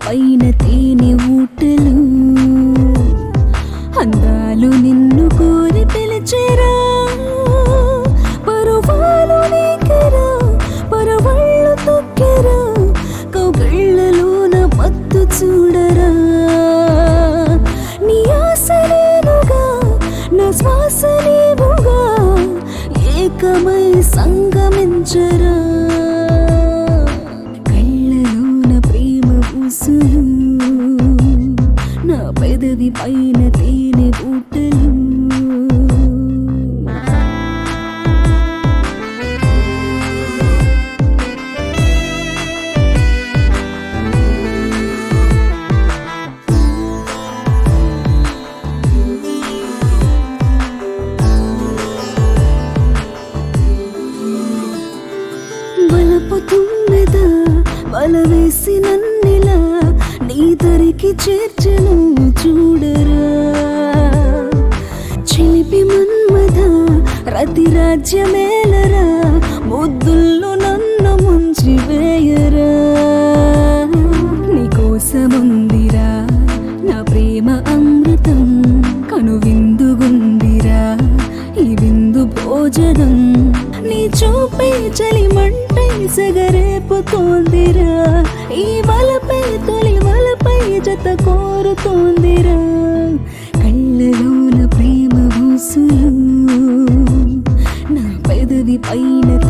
పైన తేనె ఊటలు అందాలు నిన్ను కోరి పిలిచెరా పరువాలు నీకెరా పరవళ్ళు తొక్కెరా కౌగిళ్ళలోన మత్తు చూడరా నీ ఆశ నేనుగా నా శ్వాస నీవుగా ఏకమై సంగమించరా కళ్ళలోన ప్రేమ ఊసులు నా పెదవి పైన తేనె ఊటలు బలపుతున్నదా బల వేసి నన్నిలా నీ దరికి చేర్చను చూడరా చిలిపి మన్మథ రతి రాజ్యమేలరా ముద్దుల్లో నన్ను ముంచి వేయరా నీకోసముందిరా నా ప్రేమ అమృతం కను విందుగుందిరా ఈ విందు భోజనం నీ చూపే చలిమంటై సెగరేపుతోందిరా ఈ వలపై తొలి వలపై జత కోరుతోందిరా కళ్ళలోన ప్రేమ ఊసులు నా పెదవి పైన